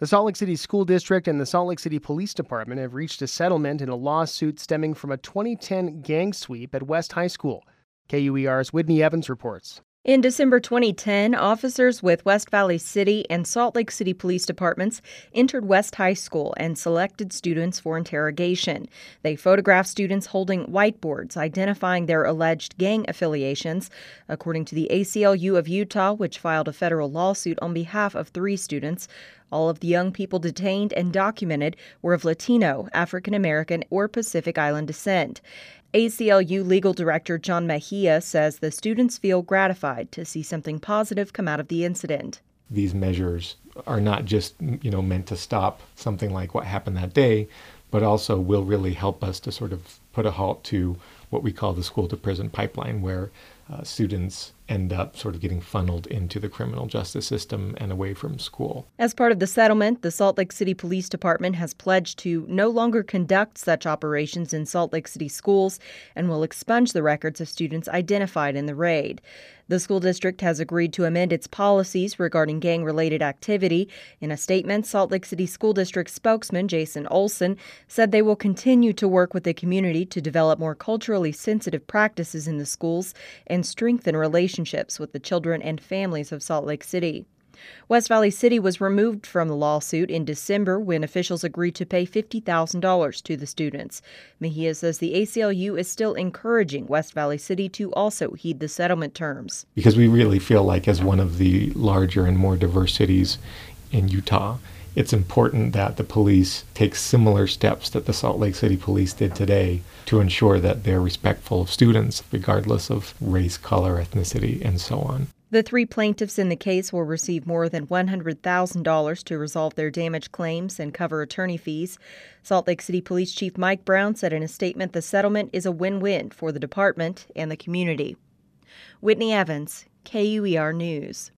The Salt Lake City School District and the Salt Lake City Police Department have reached a settlement in a lawsuit stemming from a 2010 gang sweep at West High School. KUER's Whitney Evans reports. In December 2010, officers with West Valley City and Salt Lake City Police Departments entered West High School and selected students for interrogation. They photographed students holding whiteboards identifying their alleged gang affiliations. According to the ACLU of Utah, which filed a federal lawsuit on behalf of 3 students, all of the young people detained and documented were of Latino, African American, or Pacific Island descent. ACLU Legal Director John Mejia says the students feel gratified to see something positive come out of the incident. These measures are not just, meant to stop something like what happened that day, but also will really help us to sort of put a halt to what we call the school to prison pipeline, where students end up sort of getting funneled into the criminal justice system and away from school. As part of the settlement, the Salt Lake City Police Department has pledged to no longer conduct such operations in Salt Lake City schools and will expunge the records of students identified in the raid. The school district has agreed to amend its policies regarding gang-related activity. In a statement, Salt Lake City School District spokesman Jason Olson said they will continue to work with the community to develop more culturally sensitive practices in the schools and strengthen relationships with the children and families of Salt Lake City. West Valley City was removed from the lawsuit in December when officials agreed to pay $50,000 to the students. Mejia says the ACLU is still encouraging West Valley City to also heed the settlement terms. Because we really feel like, as one of the larger and more diverse cities in Utah, it's important that the police take similar steps that the Salt Lake City Police did today to ensure that they're respectful of students, regardless of race, color, ethnicity, and so on. The 3 plaintiffs in the case will receive more than $100,000 to resolve their damage claims and cover attorney fees. Salt Lake City Police Chief Mike Brown said in a statement the settlement is a win-win for the department and the community. Whitney Evans, KUER News.